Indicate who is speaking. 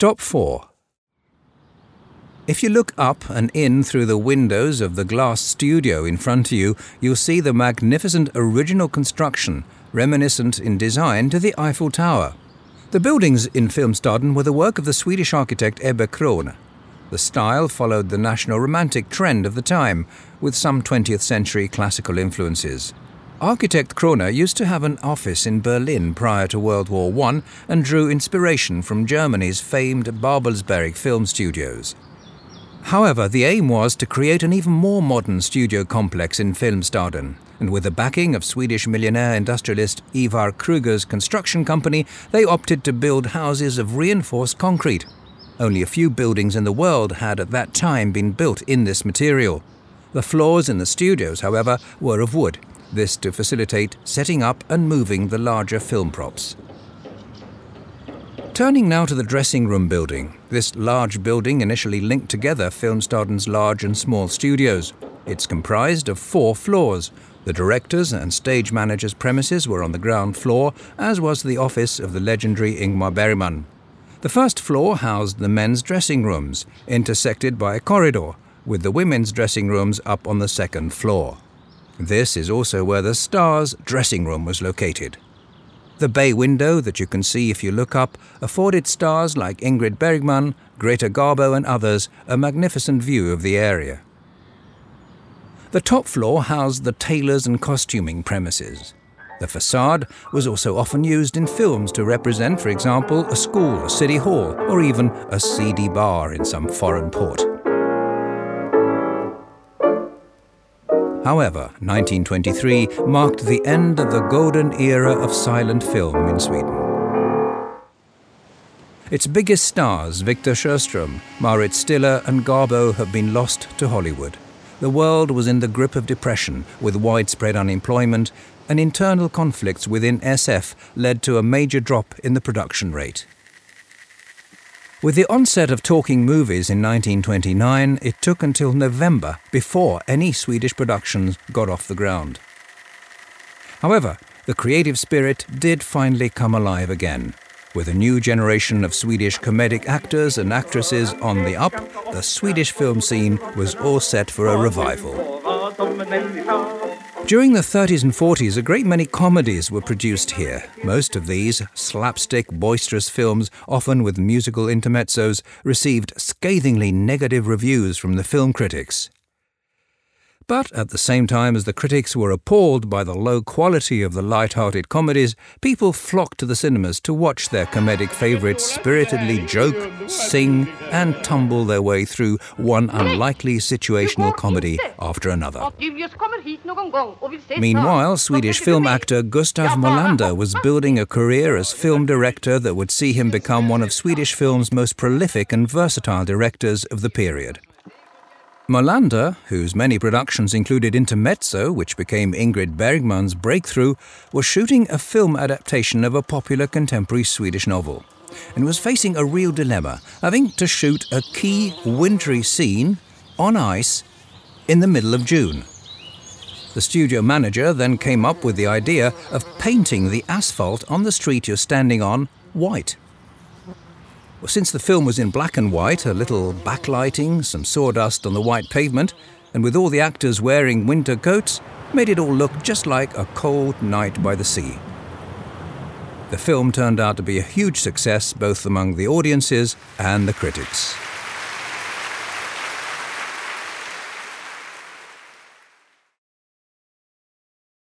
Speaker 1: Stop 4. If you look up and in through the windows of the glass studio in front of you, you'll see the magnificent original construction, reminiscent in design to the Eiffel Tower. The buildings in Filmstaden were the work of the Swedish architect Ebbe Krone. The style followed the national romantic trend of the time, with some 20th century classical influences. Architect Krone used to have an office in Berlin prior to World War I and drew inspiration from Germany's famed Babelsberg film studios. However, the aim was to create an even more modern studio complex in Filmstaden, and with the backing of Swedish millionaire industrialist Ivar Kruger's construction company, they opted to build houses of reinforced concrete. Only a few buildings in the world had at that time been built in this material. The floors in the studios, however, were of wood, this to facilitate setting up and moving the larger film props. Turning now to the dressing room building. This large building initially linked together Filmstaden's large and small studios. It's comprised of 4 floors. The director's and stage manager's premises were on the ground floor, as was the office of the legendary Ingmar Bergman. The first floor housed the men's dressing rooms, intersected by a corridor, with the women's dressing rooms up on the second floor. This is also where the star's dressing room was located. The bay window that you can see if you look up afforded stars like Ingrid Bergman, Greta Garbo and others a magnificent view of the area. The top floor housed the tailors and costuming premises. The facade was also often used in films to represent, for example, a school, a city hall, or even a seedy bar in some foreign port. However, 1923 marked the end of the golden era of silent film in Sweden. Its biggest stars, Victor Sjöström, Marit Stiller and Garbo, have been lost to Hollywood. The world was in the grip of depression, with widespread unemployment, and internal conflicts within SF led to a major drop in the production rate. With the onset of talking movies in 1929, it took until November before any Swedish productions got off the ground. However, the creative spirit did finally come alive again. With a new generation of Swedish comedic actors and actresses on the up, the Swedish film scene was all set for a revival. During the 30s and 40s, a great many comedies were produced here. Most of these slapstick, boisterous films, often with musical intermezzos, received scathingly negative reviews from the film critics. But at the same time as the critics were appalled by the low quality of the light-hearted comedies, people flocked to the cinemas to watch their comedic favourites spiritedly joke, sing and tumble their way through one unlikely situational comedy after another. Meanwhile, Swedish film actor Gustav Molander was building a career as film director that would see him become one of Swedish film's most prolific and versatile directors of the period. Molander, whose many productions included Intermezzo, which became Ingrid Bergman's breakthrough, was shooting a film adaptation of a popular contemporary Swedish novel, and was facing a real dilemma, having to shoot a key wintry scene on ice in the middle of June. The studio manager then came up with the idea of painting the asphalt on the street you're standing on white. Well, since the film was in black and white, a little backlighting, some sawdust on the white pavement, and with all the actors wearing winter coats, made it all look just like a cold night by the sea. The film turned out to be a huge success both among the audiences and the critics.